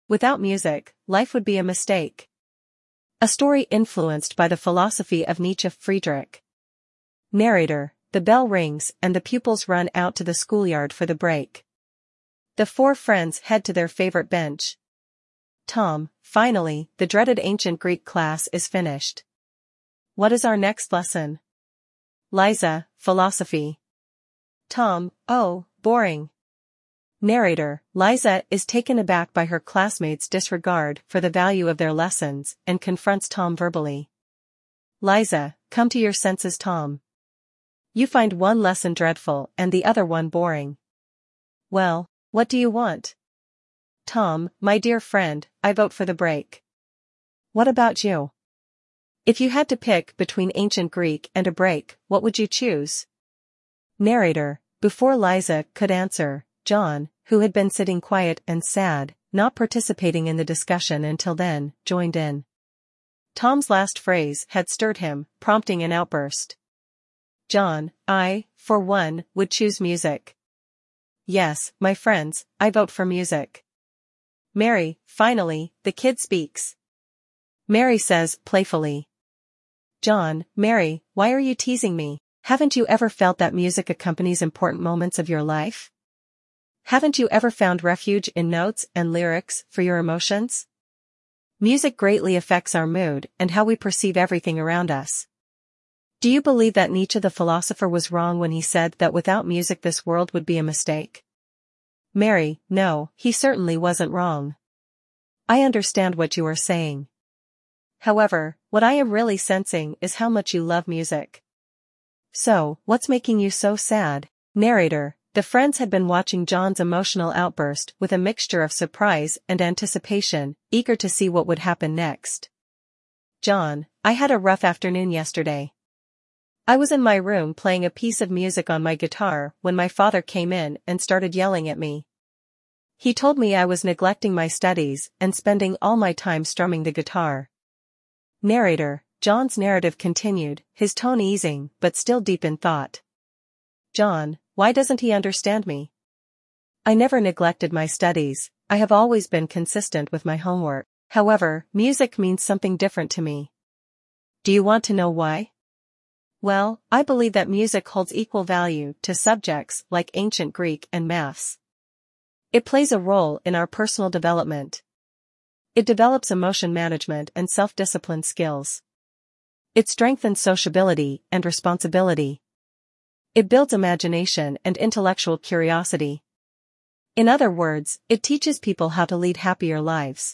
Without music, life would be a mistake. A story influenced by the philosophy of Nietzsche. Friedrich. Narrator, the bell rings and the pupils run out to the schoolyard for the break. The four friends head to their favorite bench. Tom, finally, the dreaded ancient Greek class is finished. What is our next lesson? Liza, philosophy. Tom, oh, boring. Narrator, Liza is taken aback by her classmates' disregard for the value of their lessons and confronts Tom verbally. Liza, come to your senses, Tom. You find one lesson dreadful and the other one boring. Well, what do you want? Tom, my dear friend, I vote for the break. What about you? If you had to pick between ancient Greek and a break, what would you choose? Narrator, before Liza could answer, John, who had been sitting quiet and sad, not participating in the discussion until then, joined in. Tom's last phrase had stirred him, prompting an outburst. John, I, for one, would choose music. Yes, my friends, I vote for music. Mary, finally, the kid speaks. Mary says, playfully. John, Mary, why are you teasing me? Haven't you ever felt that music accompanies important moments of your life? Haven't you ever found refuge in notes and lyrics for your emotions? Music greatly affects our mood and how we perceive everything around us. Do you believe that Nietzsche the philosopher was wrong when he said that without music this world would be a mistake? Mary, no, he certainly wasn't wrong. I understand what you are saying. However, what I am really sensing is how much you love music. So, what's making you so sad? Narrator, the friends had been watching John's emotional outburst with a mixture of surprise and anticipation, eager to see what would happen next. John, I had a rough afternoon yesterday. I was in my room playing a piece of music on my guitar when my father came in and started yelling at me. He told me I was neglecting my studies and spending all my time strumming the guitar. Narrator, John's narrative continued, his tone easing but still deep in thought. John, why doesn't he understand me? I never neglected my studies, I have always been consistent with my homework. However, music means something different to me. Do you want to know why? Well, I believe that music holds equal value to subjects like ancient Greek and maths. It plays a role in our personal development. It develops emotion management and self-discipline skills. It strengthens sociability and responsibility. It builds imagination and intellectual curiosity. In other words, it teaches people how to lead happier lives.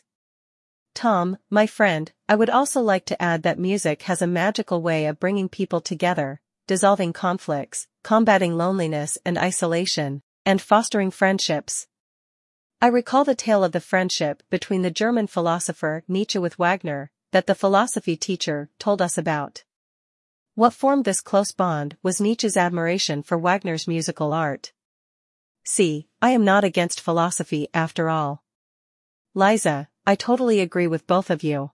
Tom, my friend, I would also like to add that music has a magical way of bringing people together, dissolving conflicts, combating loneliness and isolation, and fostering friendships. I recall the tale of the friendship between the German philosopher Nietzsche with Wagner, that the philosophy teacher told us about. What formed this close bond was Nietzsche's admiration for Wagner's musical art. See, I am not against philosophy after all. Liza, I totally agree with both of you.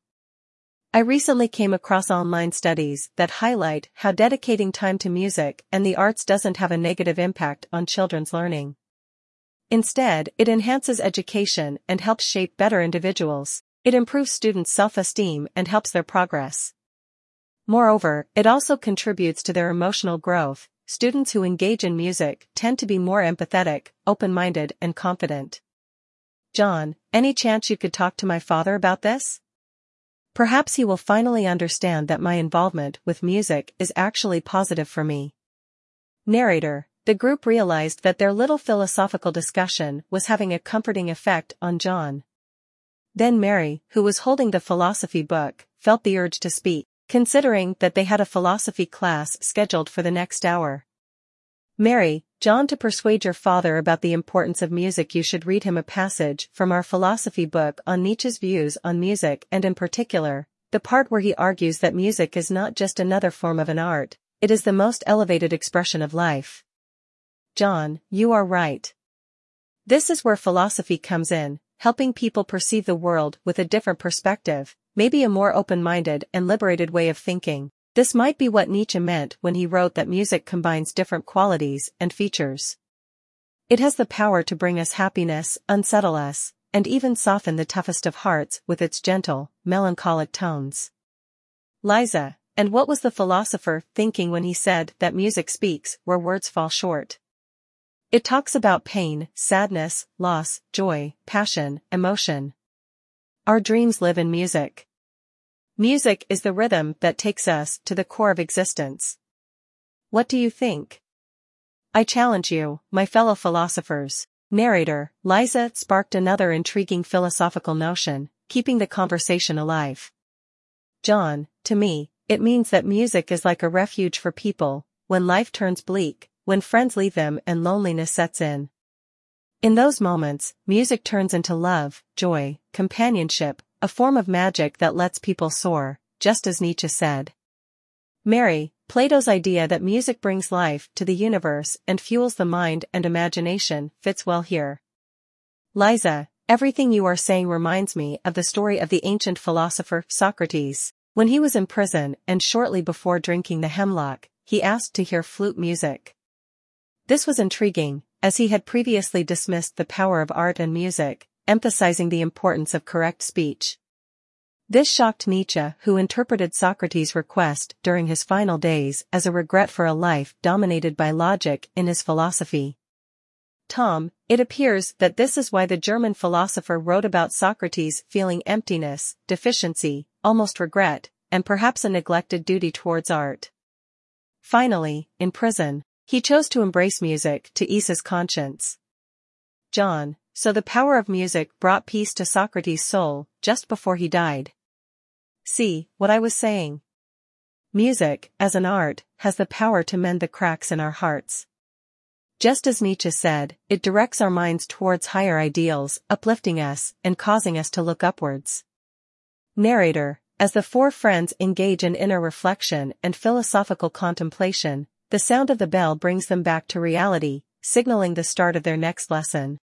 I recently came across online studies that highlight how dedicating time to music and the arts doesn't have a negative impact on children's learning. Instead, it enhances education and helps shape better individuals. It improves students' self-esteem and helps their progress. Moreover, it also contributes to their emotional growth. Students who engage in music tend to be more empathetic, open-minded, and confident. John, any chance you could talk to my father about this? Perhaps he will finally understand that my involvement with music is actually positive for me. Narrator, the group realized that their little philosophical discussion was having a comforting effect on John. Then Mary, who was holding the philosophy book, felt the urge to speak, considering that they had a philosophy class scheduled for the next hour. Mary, John, to persuade your father about the importance of music you should read him a passage from our philosophy book on Nietzsche's views on music and in particular, the part where he argues that music is not just another form of an art, it is the most elevated expression of life. John, you are right. This is where philosophy comes in, helping people perceive the world with a different perspective, maybe a more open-minded and liberated way of thinking. This might be what Nietzsche meant when he wrote that music combines different qualities and features. It has the power to bring us happiness, unsettle us, and even soften the toughest of hearts with its gentle, melancholic tones. Liza, and what was the philosopher thinking when he said that music speaks where words fall short? It talks about pain, sadness, loss, joy, passion, emotion. Our dreams live in music. Music is the rhythm that takes us to the core of existence. What do you think? I challenge you, my fellow philosophers. Narrator, Liza sparked another intriguing philosophical notion, keeping the conversation alive. John, to me, it means that music is like a refuge for people, when life turns bleak, when friends leave them and loneliness sets in. In those moments, music turns into love, joy, companionship, a form of magic that lets people soar, just as Nietzsche said. Mary, Plato's idea that music brings life to the universe and fuels the mind and imagination fits well here. Liza, everything you are saying reminds me of the story of the ancient philosopher Socrates. When he was in prison and shortly before drinking the hemlock, he asked to hear flute music. This was intriguing, as he had previously dismissed the power of art and music, emphasizing the importance of correct speech. This shocked Nietzsche, who interpreted Socrates' request during his final days as a regret for a life dominated by logic in his philosophy. Tom, it appears that this is why the German philosopher wrote about Socrates feeling emptiness, deficiency, almost regret, and perhaps a neglected duty towards art. Finally, in prison, he chose to embrace music to ease his conscience. John, so the power of music brought peace to Socrates' soul just before he died. See, what I was saying? Music, as an art, has the power to mend the cracks in our hearts. Just as Nietzsche said, it directs our minds towards higher ideals, uplifting us and causing us to look upwards. Narrator, as the four friends engage in inner reflection and philosophical contemplation, the sound of the bell brings them back to reality, signaling the start of their next lesson.